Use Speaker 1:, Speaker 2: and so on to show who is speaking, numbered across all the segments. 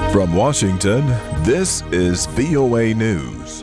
Speaker 1: From Washington, this is VOA News.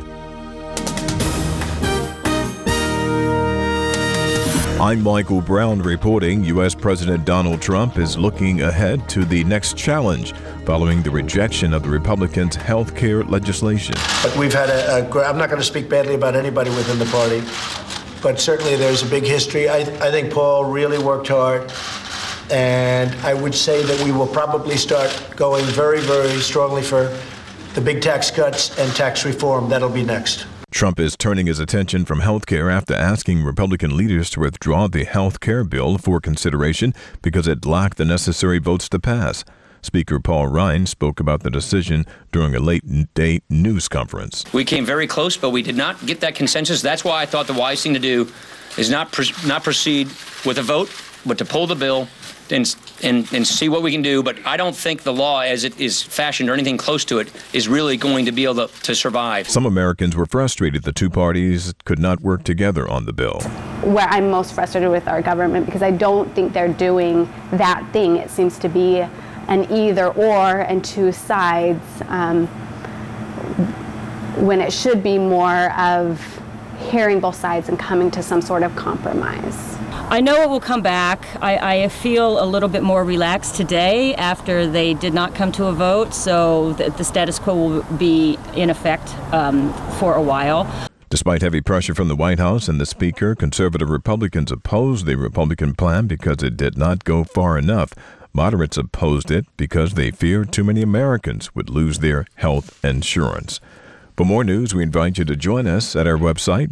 Speaker 1: I'm Michael Brown reporting U.S. President Donald Trump is looking ahead to the next challenge following the rejection of the Republicans' health care legislation.
Speaker 2: But we've had I'm not going to speak badly about anybody within the party, but certainly there's a big history. I think Paul really worked hard, and I would say that we will probably start going very, very strongly for the big tax cuts and tax reform. That'll be next.
Speaker 1: Trump is turning his attention from health care after asking Republican leaders to withdraw the health care bill for consideration because it lacked the necessary votes to pass. Speaker Paul Ryan spoke about the decision during a late-day news conference.
Speaker 3: We came very close, but we did not get that consensus. That's why I thought the wise thing to do is not proceed with a vote, but to pull the bill and see what we can do. But I don't think the law as it is fashioned or anything close to it is really going to be able to survive.
Speaker 1: Some Americans were frustrated the two parties could not work together on the bill.
Speaker 4: Where I'm most frustrated with our government because I don't think they're doing that thing. It seems to be an either or and two sides when it should be more of hearing both sides and coming to some sort of compromise.
Speaker 5: I know it will come back. I feel a little bit more relaxed today after they did not come to a vote, so the status quo will be in effect for a while.
Speaker 1: Despite heavy pressure from the White House and the Speaker, conservative Republicans opposed the Republican plan because it did not go far enough. Moderates opposed it because they feared too many Americans would lose their health insurance. For more news, we invite you to join us at our website,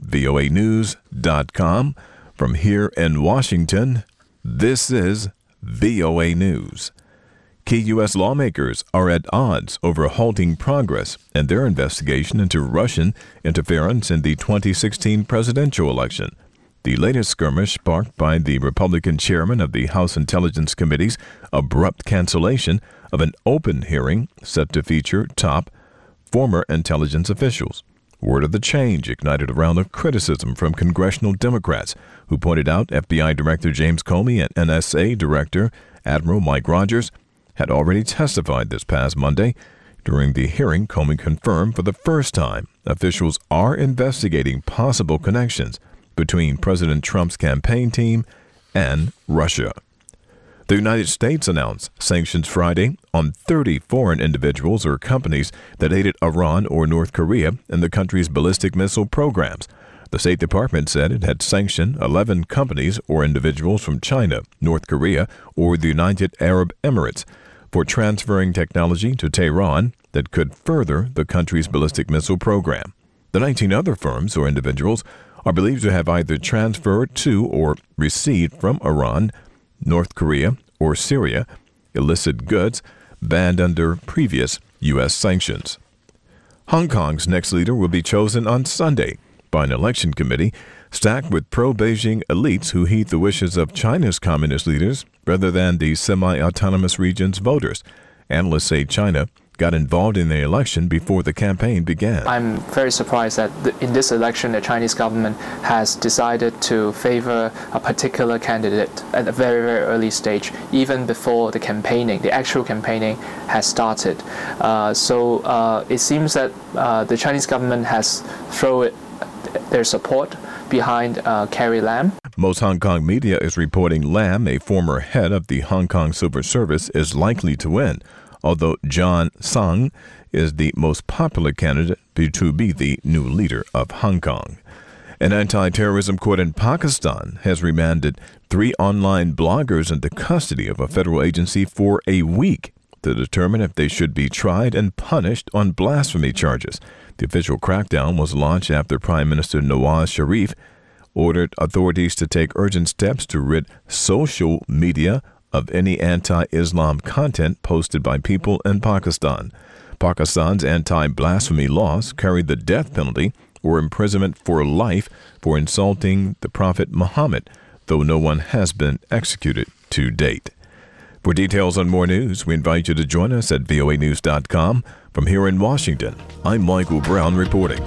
Speaker 1: voanews.com. From here in Washington, this is VOA News. Key U.S. lawmakers are at odds over halting progress in their investigation into Russian interference in the 2016 presidential election. The latest skirmish sparked by the Republican chairman of the House Intelligence Committee's abrupt cancellation of an open hearing set to feature top former intelligence officials. Word of the change ignited a round of criticism from congressional Democrats who pointed out FBI Director James Comey and NSA Director Admiral Mike Rogers had already testified this past Monday. During the hearing, Comey confirmed for the first time officials are investigating possible connections between President Trump's campaign team and Russia. The United States announced sanctions Friday on 30 foreign individuals or companies that aided Iran or North Korea in the country's ballistic missile programs. The State Department said it had sanctioned 11 companies or individuals from China, North Korea, or the United Arab Emirates for transferring technology to Tehran that could further the country's ballistic missile program. The 19 other firms or individuals are believed to have either transferred to or received from Iran, North Korea, or Syria illicit goods banned under previous U.S. sanctions. Hong Kong's next leader will be chosen on Sunday by an election committee stacked with pro-Beijing elites who heed the wishes of China's communist leaders rather than the semi-autonomous region's voters. Analysts say China got involved in the election before the campaign began.
Speaker 6: I'm very surprised that in this election, the Chinese government has decided to favor a particular candidate at a very, very early stage, even before the actual campaigning has started. So it seems that the Chinese government has thrown their support behind Carrie Lam.
Speaker 1: Most Hong Kong media is reporting Lam, a former head of the Hong Kong Civil Service, is likely to win, although John Tsang is the most popular candidate to be the new leader of Hong Kong. An anti-terrorism court in Pakistan has remanded 3 online bloggers into custody of a federal agency for a week to determine if they should be tried and punished on blasphemy charges. The official crackdown was launched after Prime Minister Nawaz Sharif ordered authorities to take urgent steps to rid social media of any anti-Islam content posted by people in Pakistan. Pakistan's anti-blasphemy laws carry the death penalty or imprisonment for life for insulting the Prophet Muhammad, though no one has been executed to date. For details on more news, we invite you to join us at voanews.com. From here in Washington, I'm Michael Brown reporting.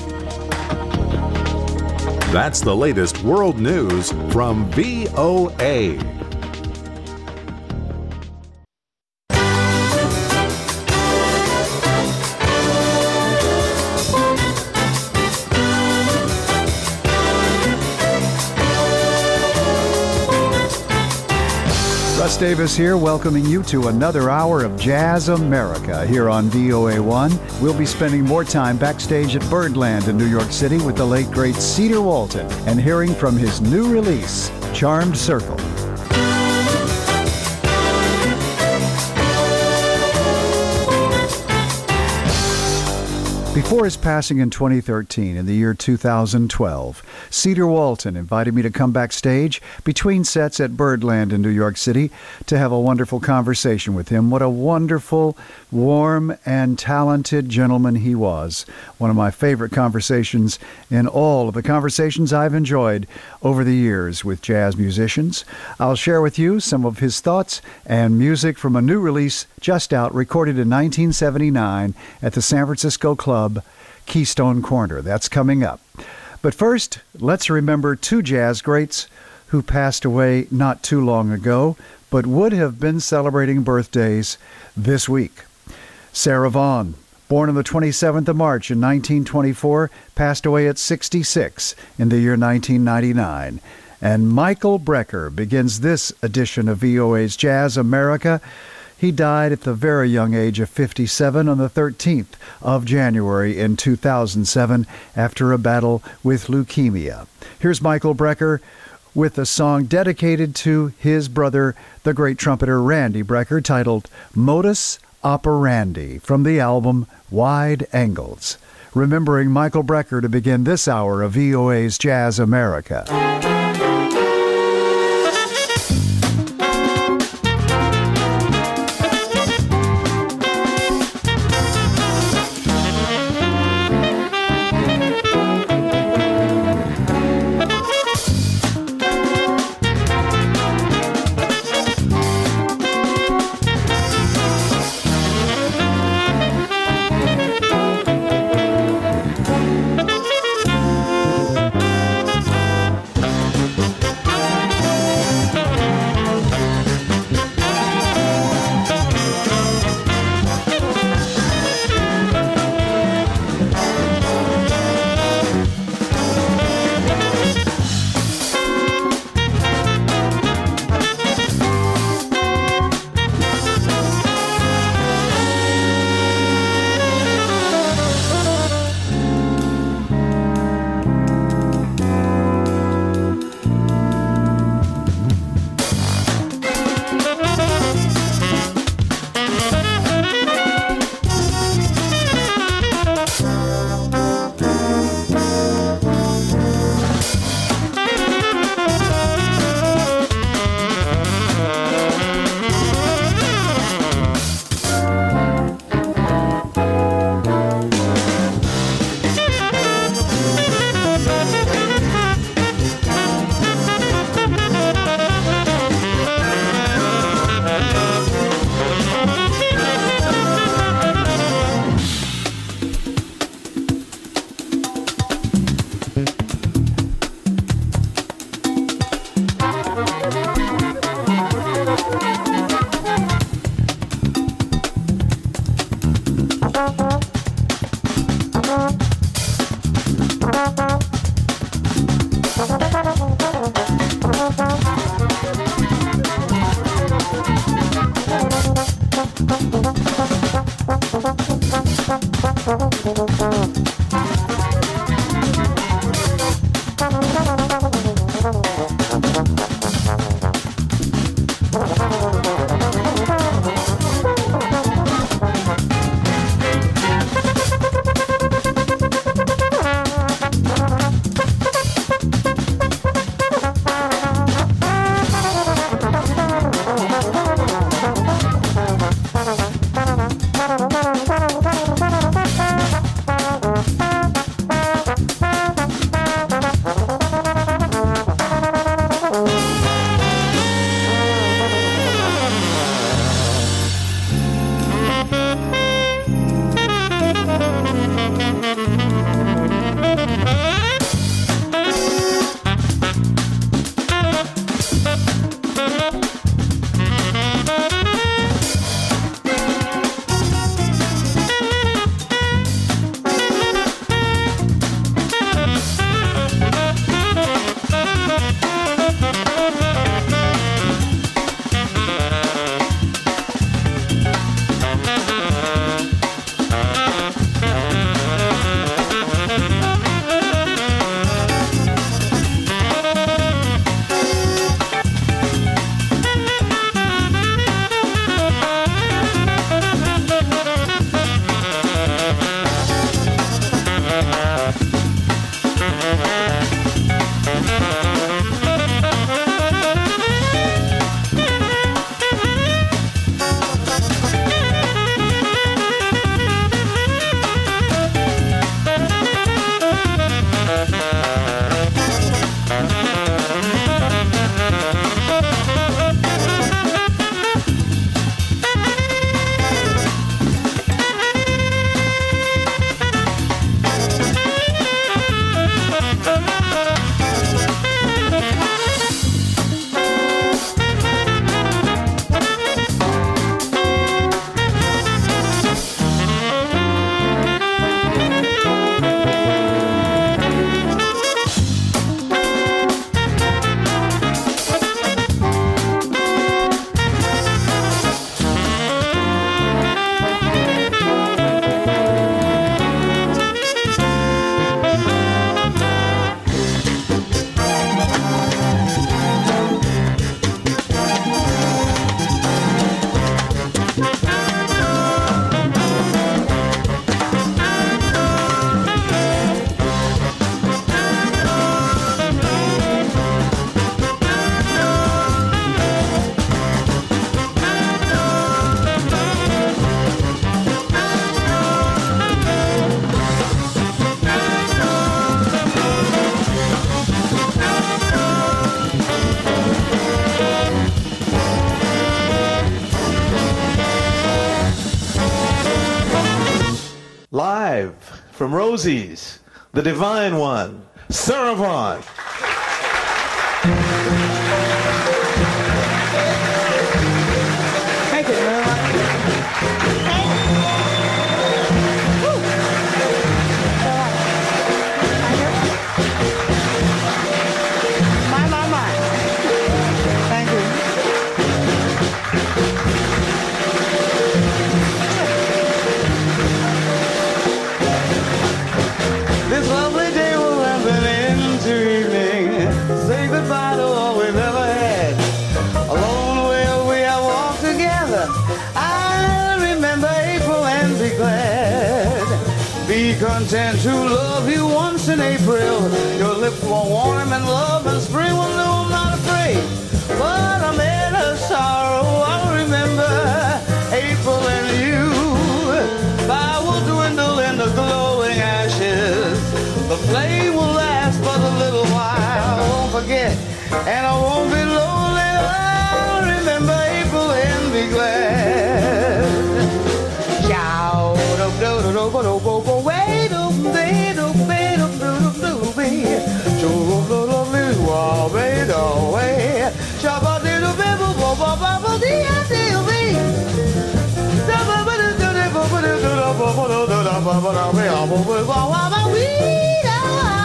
Speaker 7: That's the latest world news from VOA.
Speaker 8: Chris Davis here, welcoming you to another hour of Jazz America here on VOA1. We'll be spending more time backstage at Birdland in New York City with the late, great Cedar Walton and hearing from his new release, Charmed Circle. Before his passing in 2013, in the year 2012, Cedar Walton invited me to come backstage between sets at Birdland in New York City to have a wonderful conversation with him. What a wonderful, warm, and talented gentleman he was. One of my favorite conversations in all of the conversations I've enjoyed over the years with jazz musicians. I'll share with you some of his thoughts and music from a new release just out, recorded in 1979 at the San Francisco club Keystone Corner. That's coming up. But first, let's remember two jazz greats who passed away not too long ago, but would have been celebrating birthdays this week. Sarah Vaughan, born on the 27th of March in 1924, passed away at 66 in the year 1999. And Michael Brecker begins this edition of VOA's Jazz America. He died at the very young age of 57 on the 13th of January in 2007 after a battle with leukemia. Here's Michael Brecker with a song dedicated to his brother, the great trumpeter Randy Brecker, titled Modus Operandi, from the album Wide Angles. Remembering Michael Brecker to begin this hour of VOA's Jazz America.
Speaker 9: Live from Rosie's, the divine one, Sarah Vaughan.
Speaker 10: Thank you very much. My. Thank you.
Speaker 9: This lovely day will lengthen into evening. Say goodbye to all we've ever had. Along the way we have walked together. I remember April and be glad. Be content to love you once in April. Your lips were warm and love and spring. Well, no, I'm not afraid. But I'm in a sorrow. I remember April and you. Fire will dwindle in the glowing ashes. The flame will last but a little while. I won't forget, and I won't be lonely. I'll remember April and be glad. Ciao, do do do do do do do wait do be do be do do do do be do do do do wow be do way shabba do do be bo bo bo bo bo di di be shabba do do do bo bo do do bo bo do do bo bo do be bo bo wa wa wa we do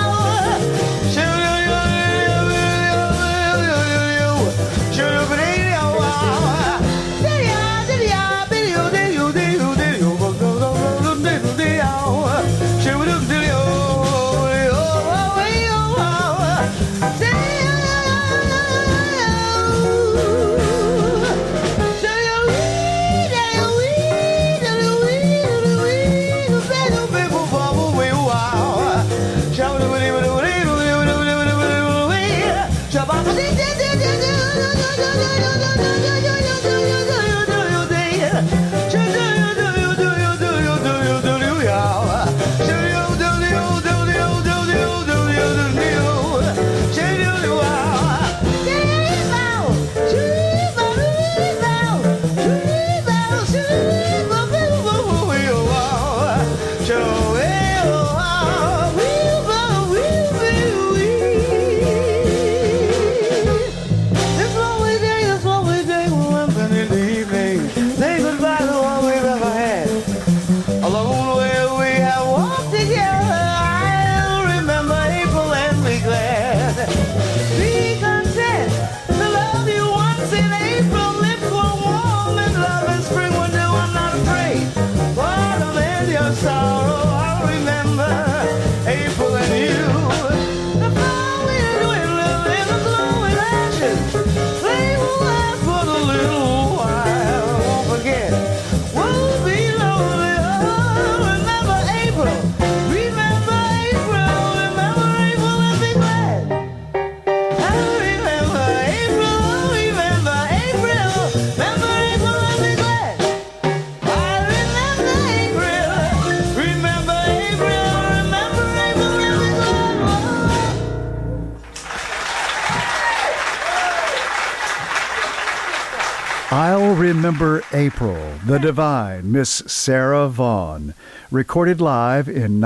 Speaker 8: I'll Remember April, the divine Miss Sarah Vaughan, recorded live in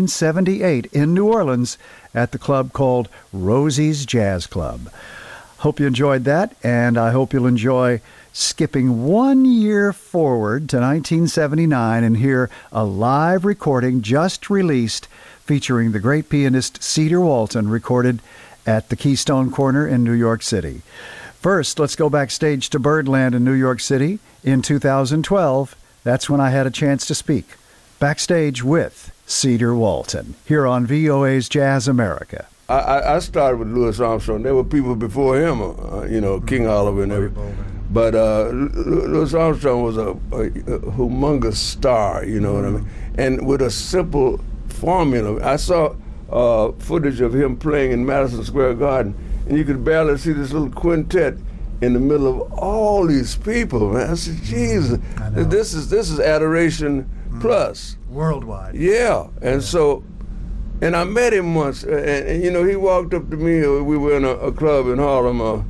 Speaker 8: 1978 in New Orleans at the club called Rosie's Jazz Club. Hope you enjoyed that, and I hope you'll enjoy skipping 1 year forward to 1979 and hear a live recording just released featuring the great pianist Cedar Walton, recorded at the Keystone Corner in New York City. First, let's go backstage to Birdland in New York City in 2012. That's when I had a chance to speak. Backstage with Cedar Walton, here on VOA's Jazz America.
Speaker 11: I started with Louis Armstrong. There were people before him, King Oliver and everything. But Louis Armstrong was a humongous star, you know what I mean? And with a simple formula. I saw footage of him playing in Madison Square Garden, and you could barely see this little quintet in the middle of all these people, man. I said, Jesus, this is adoration plus.
Speaker 8: Worldwide.
Speaker 11: Yeah, and so, and I met him once, and he walked up to me. We were in a club in Harlem.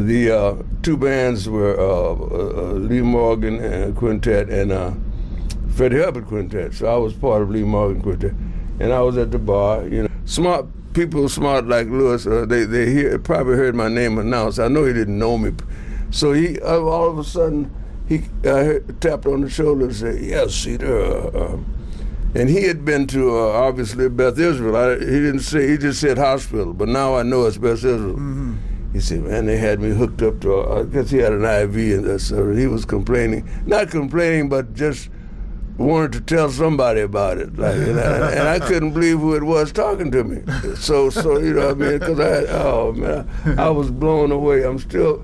Speaker 11: The two bands were Lee Morgan and a quintet, and Freddie Hubbard Quintet. So I was part of Lee Morgan Quintet. And I was at the bar, Smart people, smart like Louis, they probably heard my name announced. I know he didn't know me. So he, all of a sudden, he tapped on the shoulder and said, "Yes, Cedar." And he had been to, obviously, Beth Israel. He just said hospital, but now I know it's Beth Israel. Mm-hmm. He said, "Man, they had me hooked up to, I guess he had an IV, and so he was complaining. Not complaining, but just wanted to tell somebody about it. And I couldn't believe who it was talking to me. So because I was blown away. I'm still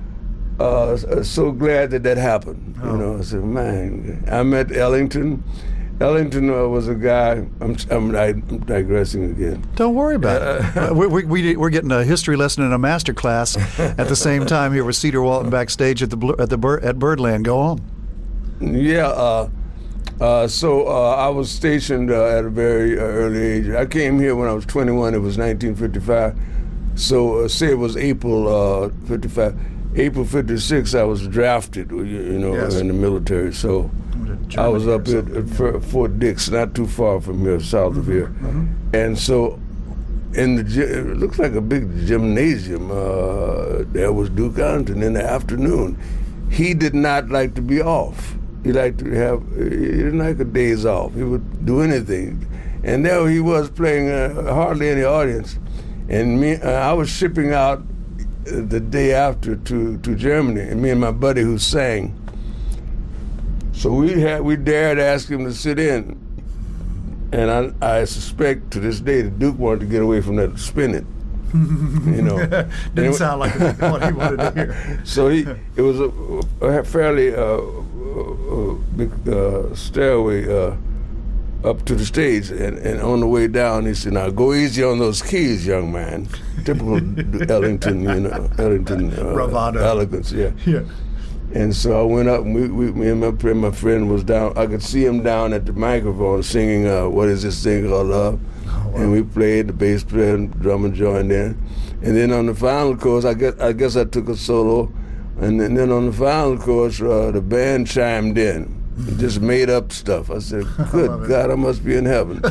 Speaker 11: so glad that happened. I said, man, I met Ellington. Ellington was a guy. I'm digressing again.
Speaker 8: Don't worry about it. We're getting a history lesson and a master class at the same time here with Cedar Walton backstage at Birdland. Go on.
Speaker 11: Yeah. So I was stationed at a very early age. I came here when I was 21. It was 1955. So say it was April 55. April 56, I was drafted, yes, in the military. So I was up at Fort Dix, not too far from here, south of here. Mm-hmm. And so it looks like a big gymnasium. There was Duke Ellington in the afternoon. He did not like to be off. He didn't like a days off. He would do anything. And there he was playing hardly any audience. And I was shipping out the day after to Germany, and me and my buddy who sang. So we dared ask him to sit in. And I suspect to this day the Duke wanted to get away from that spinning.
Speaker 8: Didn't sound like what he wanted to hear.
Speaker 11: So it was a fairly big stairway up to the stage, and on the way down he said, "Now go easy on those keys, young man." Typical Ellington, Ellington
Speaker 8: bravado,
Speaker 11: elegance, yeah. And so I went up, and me and my friend was down. I could see him down at the microphone singing "What Is This Thing Called Love." Oh, wow. And we played, the bass player and drummer joined in. And then on the final chorus, I guess I took a solo. And then on the final chorus, the band chimed in. Just made up stuff. I said, "Good God, I must be in heaven."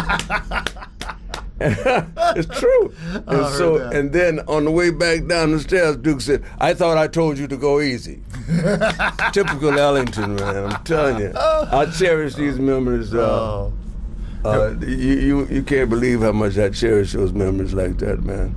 Speaker 11: It's true. And then on the way back down the stairs, Duke said, "I thought I told you to go easy." Typical Ellington, man. I'm telling you. I cherish these memories. You can't believe how much I cherish those memories like that, man.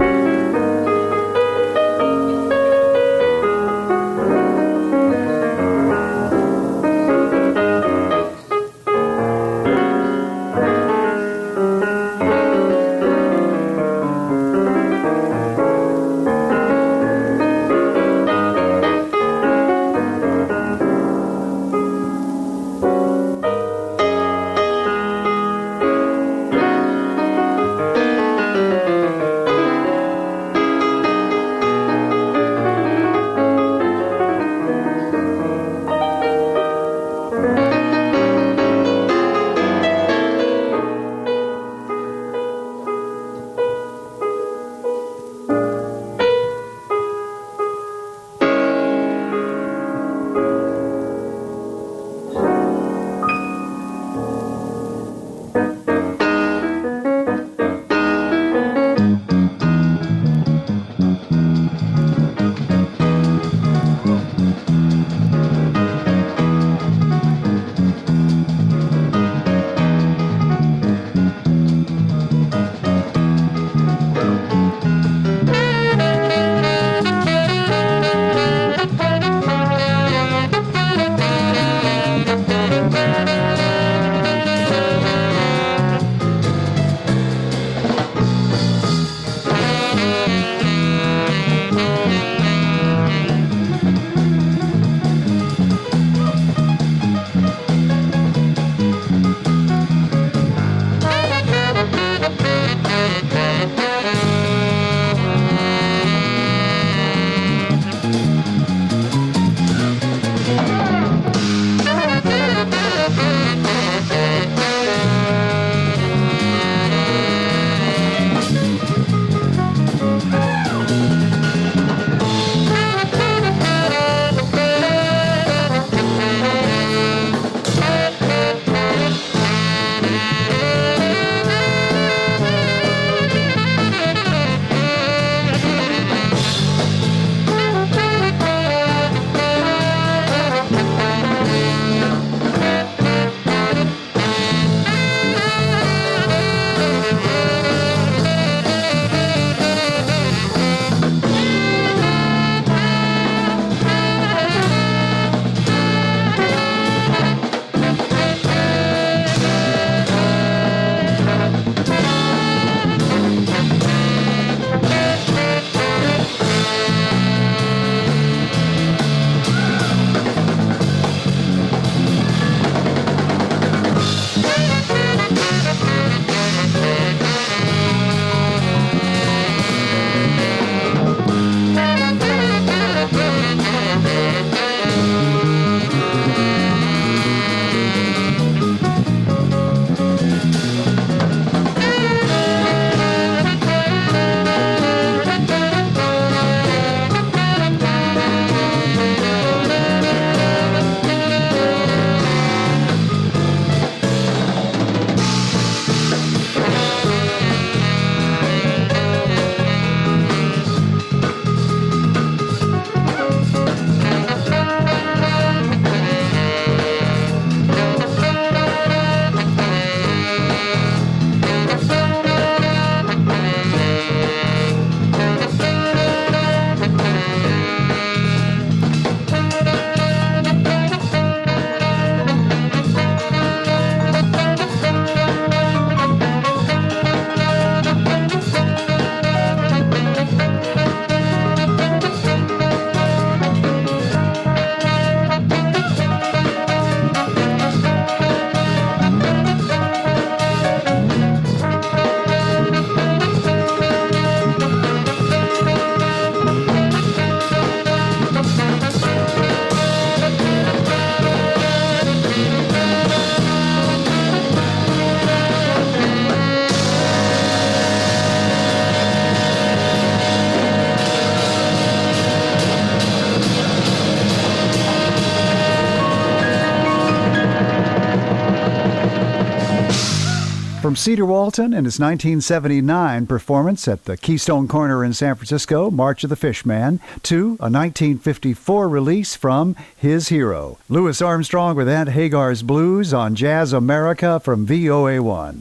Speaker 8: From Cedar Walton and his 1979 performance at the Keystone Corner in San Francisco, March of the Fishman, to a 1954 release from his hero, Louis Armstrong with Aunt Hagar's Blues on Jazz America from VOA1.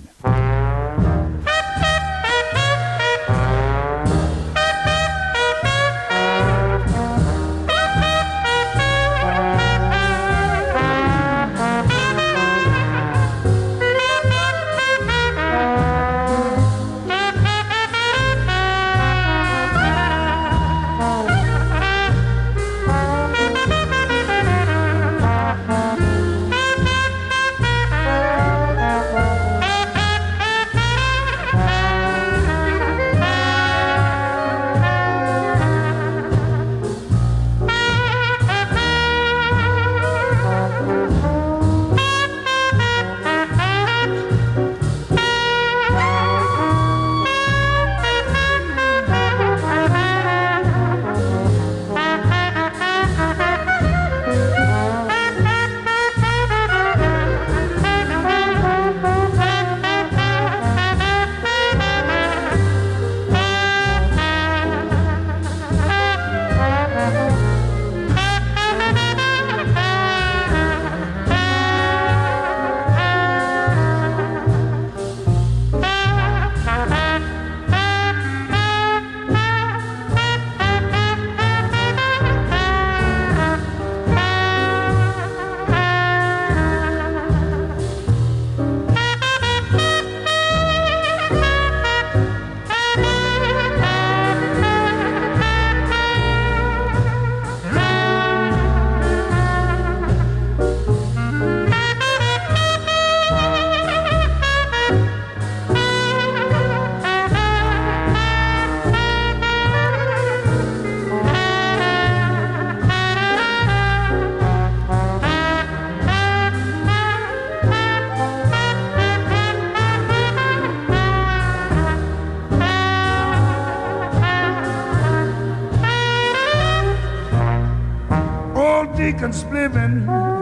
Speaker 12: Deacon Spliven,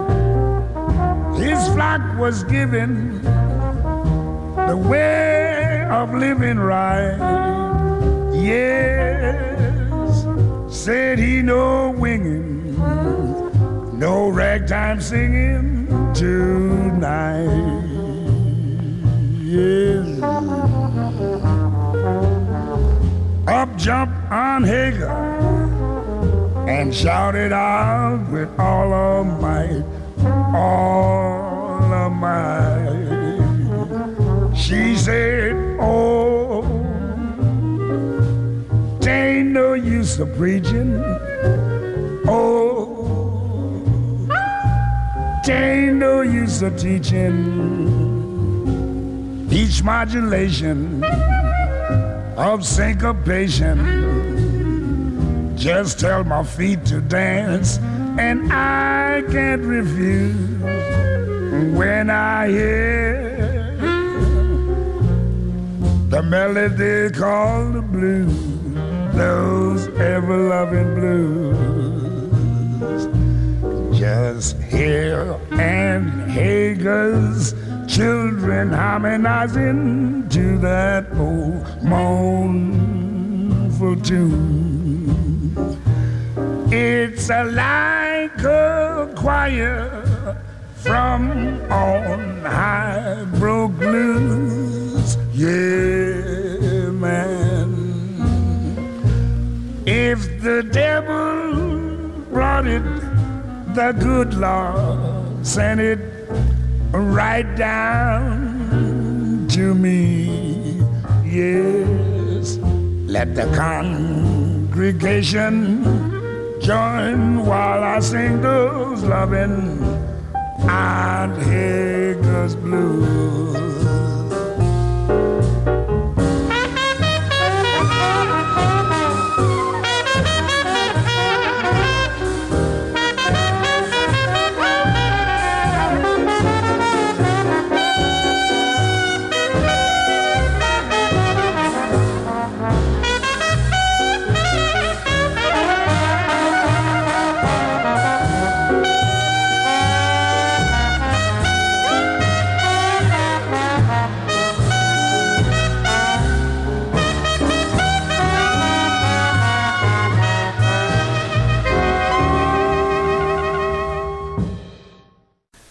Speaker 12: his flock was given the way of living right. Yes, said he no winging, no ragtime singing tonight. Yes, up jump on Hagar and shouted out with all of might, all of might. She said, oh, t'ain't no use of preaching. Oh, t'ain't no use of teaching. Each modulation of syncopation. Just tell my feet to dance, and I can't refuse when I hear the melody called the blues, those ever-loving blues. Just hear Aunt Hagar's children harmonizing to that old mournful tune. It's like a choir from on high broke loose. Yeah, man. If the devil brought it, the good Lord sent it right down to me. Yes, let the congregation join while I sing those loving Aunt Hagar's blues.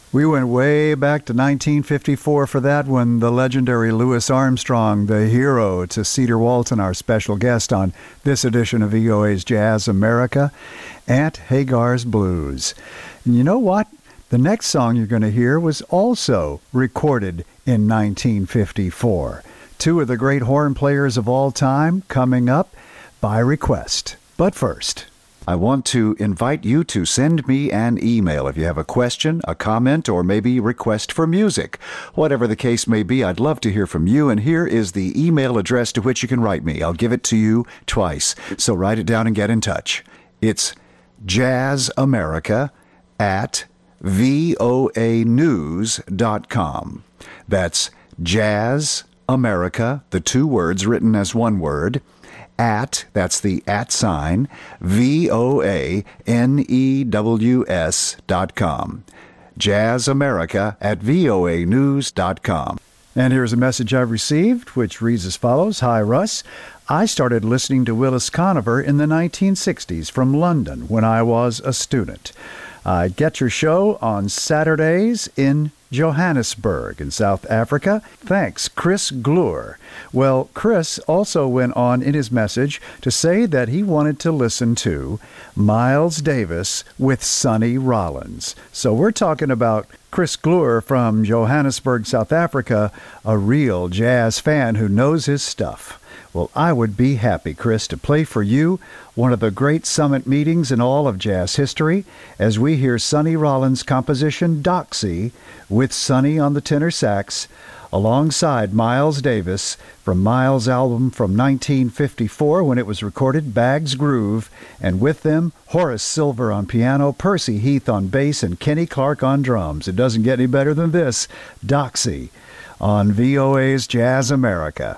Speaker 8: We went way back to 1954 for that one. The legendary Louis Armstrong, the hero to Cedar Walton, our special guest on this edition of VOA's Jazz America, Aunt Hagar's Blues. And you know what? The next song you're going to hear was also recorded in 1954. Two of the great horn players of all time coming up by request. But first, I want to invite you to send me an email if you have a question, a comment, or maybe request for music. Whatever the case may be, I'd love to hear from you, and here is the email address to which you can write me. I'll give it to you twice, so write it down and get in touch. It's jazzamerica@voanews.com. That's jazzamerica, the two words written as one word, that's the @ sign, VOANEWS.com. jazzamerica@voanews.com. And here's a message I've received, which reads as follows. Hi, Russ. I started listening to Willis Conover in the 1960s from London when I was a student. I get your show on Saturdays in Johannesburg in South Africa. Thanks, Chris Glure. Well, Chris also went on in his message to say that he wanted to listen to Miles Davis with Sonny Rollins. So we're talking about Chris Glure from Johannesburg, South Africa, a real jazz fan who knows his stuff. Well, I would be happy, Chris, to play for you one of the great summit meetings in all of jazz history as we hear Sonny Rollins' composition Doxy with Sonny on the tenor sax alongside Miles Davis from Miles' album from 1954 when it was recorded, Bag's Groove, and with them Horace Silver on piano, Percy Heath on bass, and Kenny Clark on drums. It doesn't get any better than this. Doxy on VOA's Jazz America.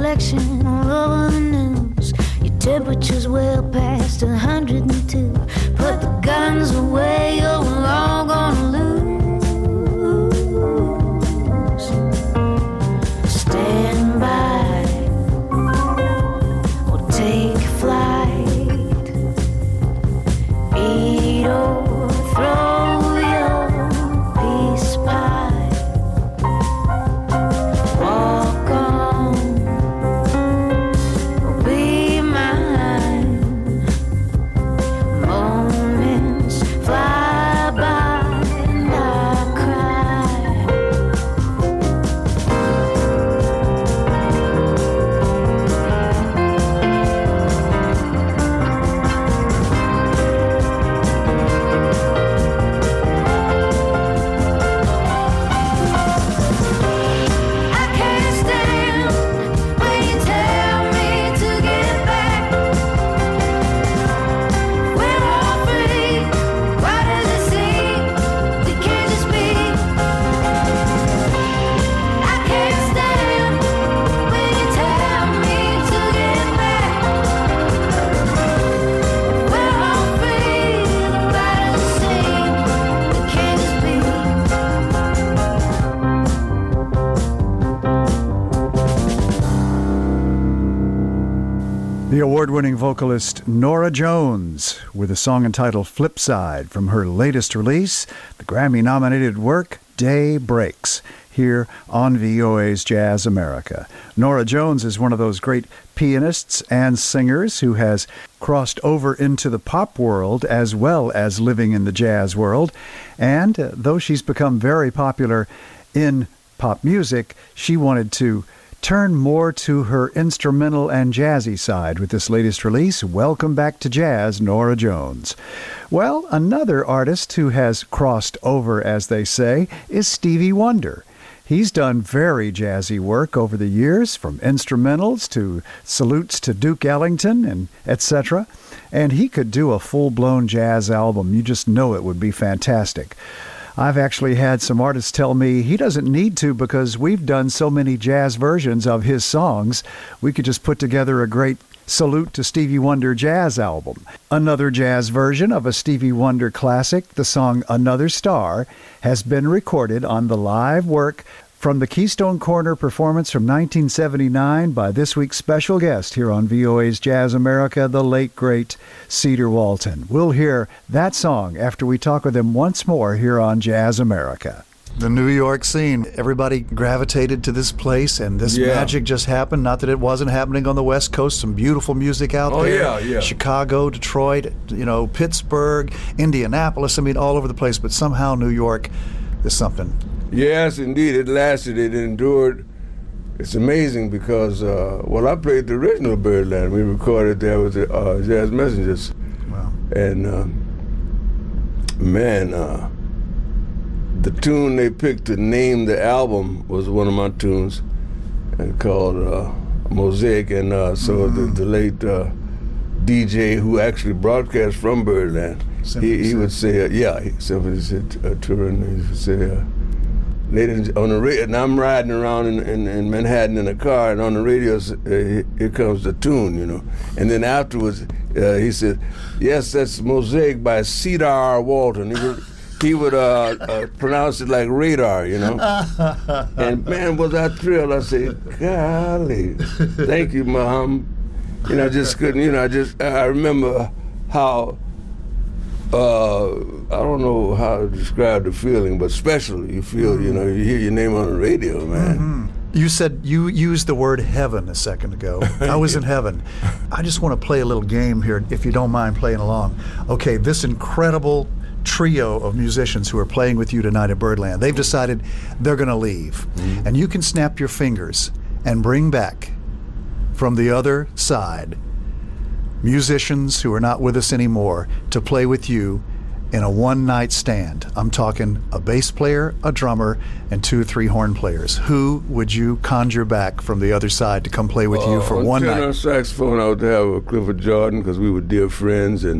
Speaker 13: reflection all over the news. Your temperature's well past 102. Put the guns away, or we're all gonna lose. Stand by, or take flight. Eat or throw your peace pie. Walk on, or be mine. Moments fly by and I cry. I can't stand when you tell me to get back. We're all free. Why does it seem we can't just be? I can't stand when you tell me to get back. We're all free. Why does it seem we can't just be?
Speaker 8: The award-winning vocalist Norah Jones with a song entitled Flipside from her latest release, the Grammy-nominated work Day Breaks, here on VOA's Jazz America. Norah Jones is one of those great pianists and singers who has crossed over into the pop world as well as living in the jazz world. And though she's become very popular in pop music, she wanted to turn more to her instrumental and jazzy side with this latest release. Welcome back to jazz, Norah Jones. Well, another artist who has crossed over, as they say, is Stevie Wonder. He's done very jazzy work over the years, from instrumentals to salutes to Duke Ellington and etc. And he could do a full-blown jazz album. You just know it would be fantastic. I've actually had some artists tell me he doesn't need to because we've done so many jazz versions of his songs. We could just put together a great salute to Stevie Wonder jazz album. Another jazz version of a Stevie Wonder classic, the song Another Star, has been recorded on the live work from the Keystone Corner performance from 1979 by this week's special guest here on VOA's Jazz America, the late, great Cedar Walton. We'll hear that song after we talk with him once more here on Jazz America. The New York scene, everybody gravitated to this place, and this magic just happened. Not that it wasn't happening on the West Coast. Some beautiful music out there.
Speaker 11: Yeah.
Speaker 8: Chicago, Detroit, Pittsburgh, Indianapolis. I mean, all over the place. But somehow New York is something.
Speaker 11: Yes, indeed. It lasted. It endured. It's amazing because, I played the original Birdland. We recorded there with the Jazz Messengers.
Speaker 8: Wow.
Speaker 11: And, the tune they picked to name the album was one of my tunes, and called Mosaic. And the late DJ who actually broadcast from Birdland, he would say, somebody said, Turin, he would say, ladies on the radio, and I'm riding around in Manhattan in a car, and on the radio, here comes the tune, And then afterwards, he said, yes, that's Mosaic by Cedar Walton. He would pronounce it like radar, And man, was I thrilled. I said, golly, thank you, Mom. I just couldn't, I remember how, I don't know how to describe the feeling, but special you feel, you hear your name on the radio, man.
Speaker 8: Mm-hmm. You said you used the word heaven a second ago. I was in heaven. I just want to play a little game here, if you don't mind playing along. Okay, this incredible trio of musicians who are playing with you tonight at Birdland, they've decided they're going to leave. Mm-hmm. And you can snap your fingers and bring back from the other side musicians who are not with us anymore to play with you in a one-night stand. I'm talking a bass player, a drummer, and 2 or 3 horn players. Who would you conjure back from the other side to come play with you for one night?
Speaker 11: On saxophone, I would have Clifford Jordan, because we were dear friends and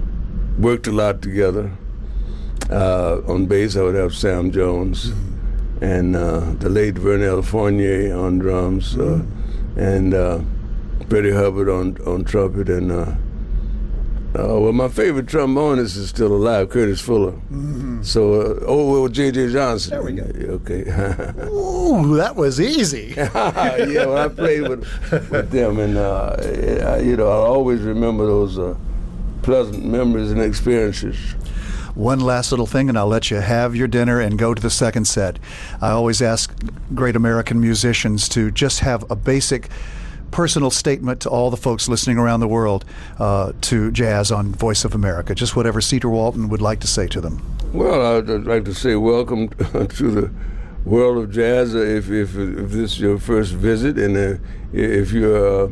Speaker 11: worked a lot together. On bass, I would have Sam Jones. and the late Vernell Fournier on drums, and Freddie Hubbard on trumpet, and well, my favorite trombonist is still alive, Curtis Fuller. So, J.J. Johnson.
Speaker 8: There we go.
Speaker 11: Okay.
Speaker 8: Ooh, that was easy.
Speaker 11: Yeah, well, I played with them, and I always remember those pleasant memories and experiences.
Speaker 8: One last little thing, and I'll let you have your dinner and go to the second set. I always ask great American musicians to just have a basic personal statement to all the folks listening around the world to jazz on Voice of America. Just whatever Cedar Walton would like to say to them.
Speaker 11: Well, I'd like to say welcome to the world of jazz. If this is your first visit, and if you're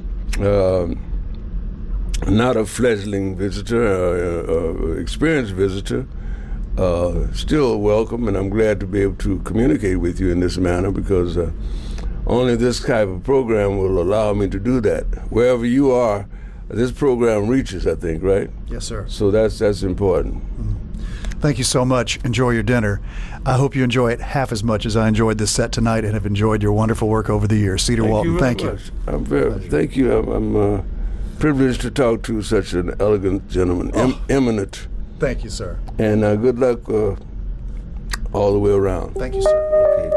Speaker 11: not a fledgling visitor or experienced visitor, still welcome, and I'm glad to be able to communicate with you in this manner, because only this type of program will allow me to do that. Wherever you are, this program reaches, I think, right?
Speaker 8: Yes, sir.
Speaker 11: So that's important.
Speaker 8: Thank you so much. Enjoy your dinner. I hope you enjoy it half as much as I enjoyed this set tonight and have enjoyed your wonderful work over the years. Cedar Walton, thank you.
Speaker 11: Thank you. I'm privileged to talk to such an elegant gentleman, eminent.
Speaker 8: Thank you, sir.
Speaker 11: And good luck all the way around.
Speaker 8: Thank you, sir.
Speaker 11: Okay.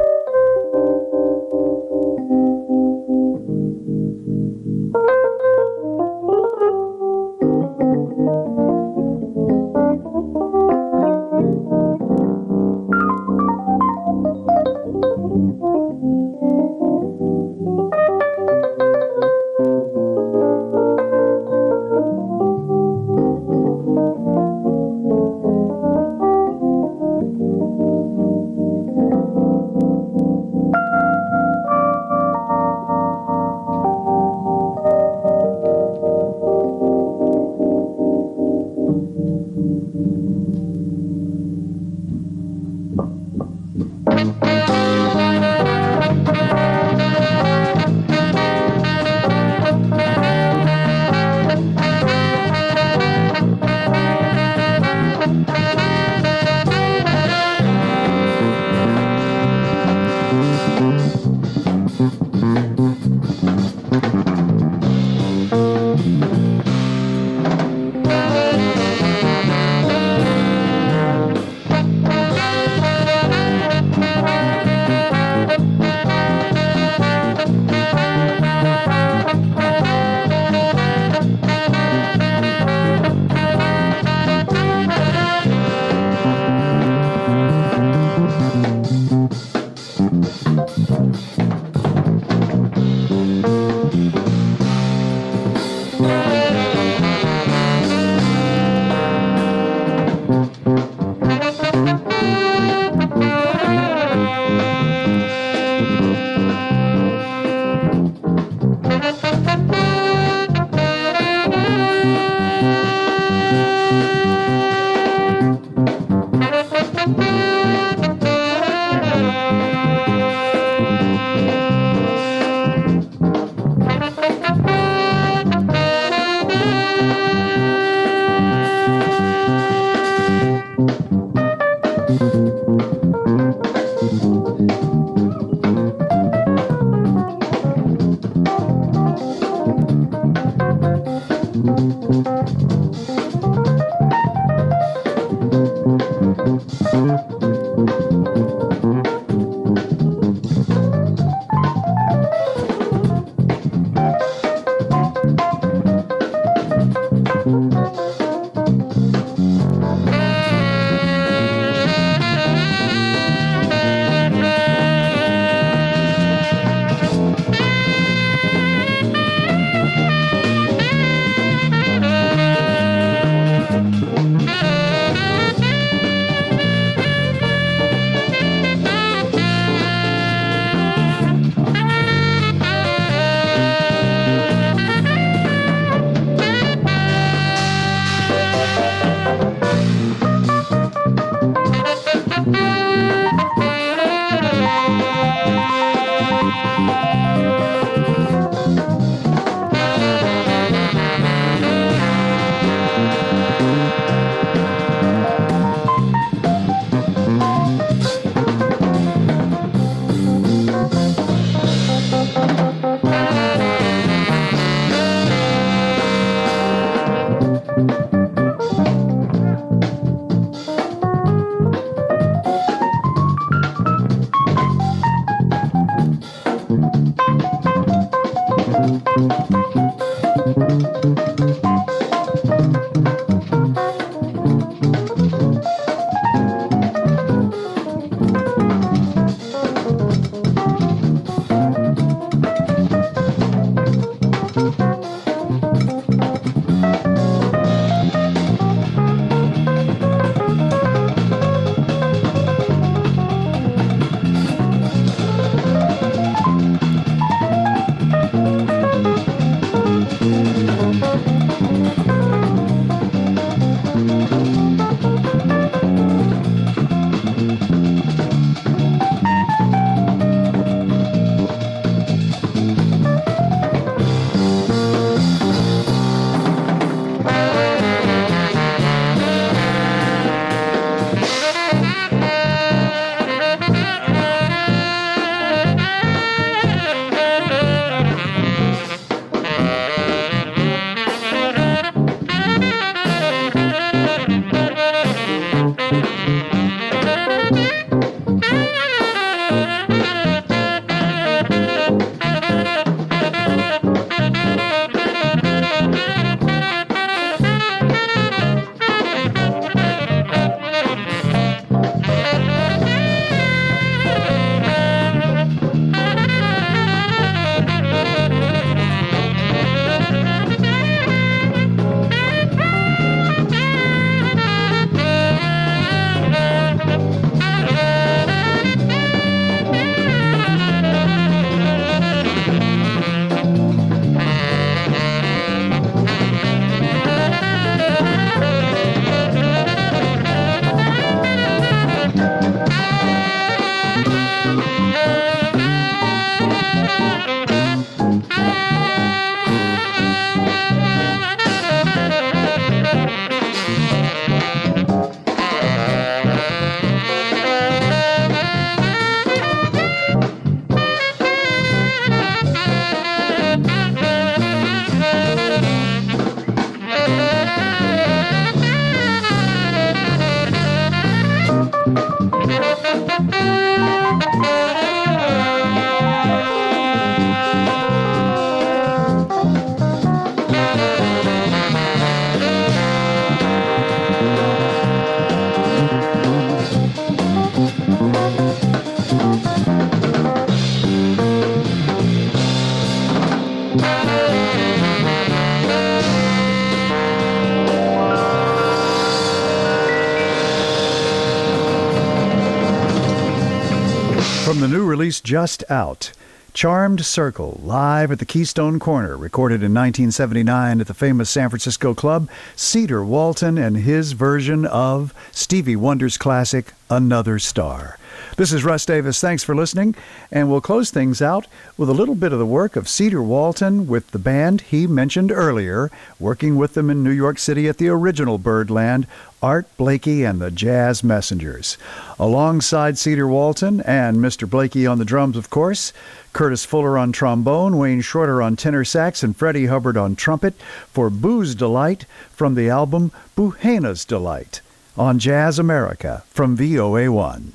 Speaker 8: From the new release just out, Charmed Circle, live at the Keystone Corner, recorded in 1979 at the famous San Francisco club, Cedar Walton and his version of Stevie Wonder's classic, Another Star. This is Russ Davis. Thanks for listening, and we'll close things out with a little bit of the work of Cedar Walton with the band he mentioned earlier, working with them in New York City at the original Birdland, Art Blakey and the Jazz Messengers. Alongside Cedar Walton and Mr. Blakey on the drums, of course, Curtis Fuller on trombone, Wayne Shorter on tenor sax, and Freddie Hubbard on trumpet for Boo's Delight from the album Buhena's Delight on Jazz America from VOA1.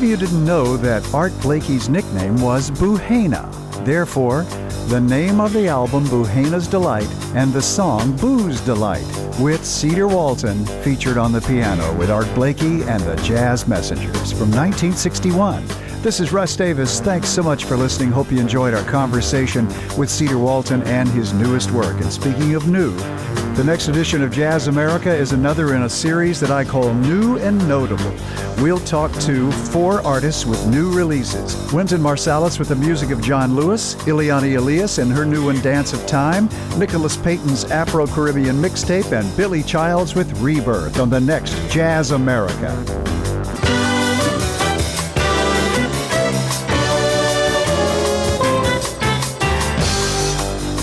Speaker 8: maybe you didn't know that Art Blakey's nickname was Boohena. Therefore, the name of the album, Boohena's Delight, and the song, Boo's Delight, with Cedar Walton featured on the piano with Art Blakey and the Jazz Messengers from 1961. This is Russ Davis. Thanks so much for listening. Hope you enjoyed our conversation with Cedar Walton and his newest work. And speaking of new, the next edition of Jazz America is another in a series that I call New and Notable. We'll talk to 4 artists with new releases. Wynton Marsalis with the music of John Lewis, Ileana Elias and her new one, Dance of Time, Nicholas Payton's Afro-Caribbean mixtape, and Billy Childs with Rebirth on the next Jazz America.